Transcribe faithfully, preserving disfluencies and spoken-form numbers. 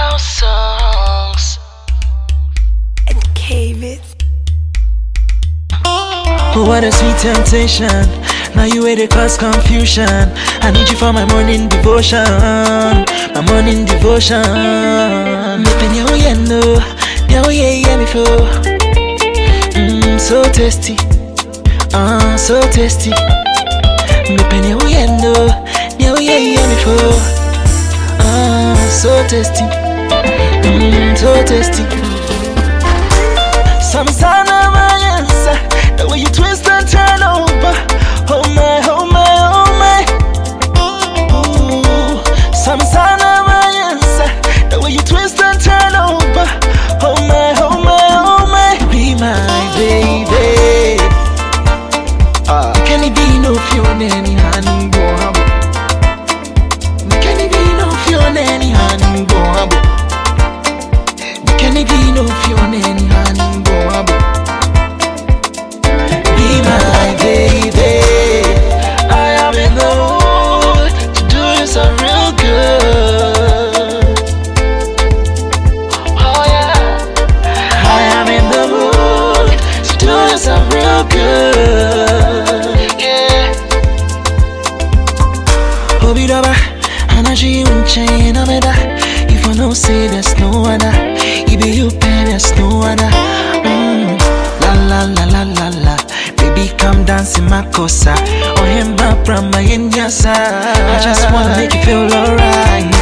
house songs. And cave it. Oh, what a sweet temptation. Now you way to cause confusion. I need you for my morning devotion. My morning devotion. Making you yeah no, yeah yeah yeah me flow. Mmm, so tasty, ah uh, so tasty. Making you yeah no, yeah yeah yeah me flow. Ah, so tasty, mmm, so tasty. Some son of my answer. The way you twist and turn over. Oh my, oh my, oh my. Ooh, some son of my answer. The way you twist and turn over. Oh my, oh my, oh my. Be my baby. Ah, uh, can it be no fear nanny honey go habo? Can it be no fear nanny honey go habo? Can it be no fear nanny honey go habo? My baby, I am in the mood to do you some real good. Oh yeah, I am in the mood to do you some real good. Yeah. Hobi daba, energy won't change. I'm that. If I don't say there's no other, it be you, baby, there's no other. Mm. La la la la la la. Baby, come dance in my cosa. Oh, him, my brahma, in your side. I just wanna make you feel alright.